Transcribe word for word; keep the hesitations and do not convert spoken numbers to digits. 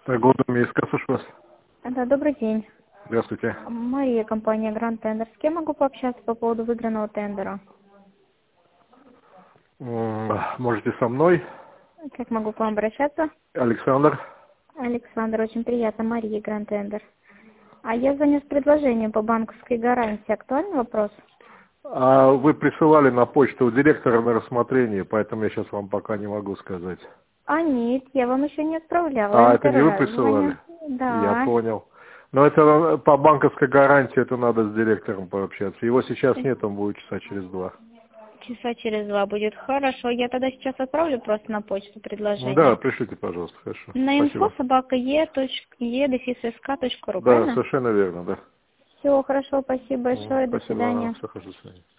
Торговый дом ЕСК, слушаю вас. Да, добрый день. Здравствуйте. Мария, компания Grand Tender. С кем могу пообщаться по поводу выигранного тендера? М, Можете со мной. Как могу к вам обращаться? Александр. Александр, очень приятно. Мария, Grand Tender. А я звоню с предложением по банковской гарантии. Актуальный вопрос? А вы присылали на почту у директора на рассмотрение, поэтому я сейчас вам пока не могу сказать. А нет, я вам еще не отправляла. А Я это не первый вы раз звоню. присылали? Я Да. понял. Но это по банковской гарантии, это надо с директором пообщаться. Его сейчас нет, он будет часа через два. Часа через два будет. Хорошо, я тогда сейчас отправлю просто на почту Да, предложение. пришлите, пожалуйста, хорошо. На инфо Спасибо. собака е дефис sk точка ру, Да, правильно? совершенно верно, да. Все, хорошо, спасибо М, большое, до Спасибо, свидания. все хорошо. До свидания.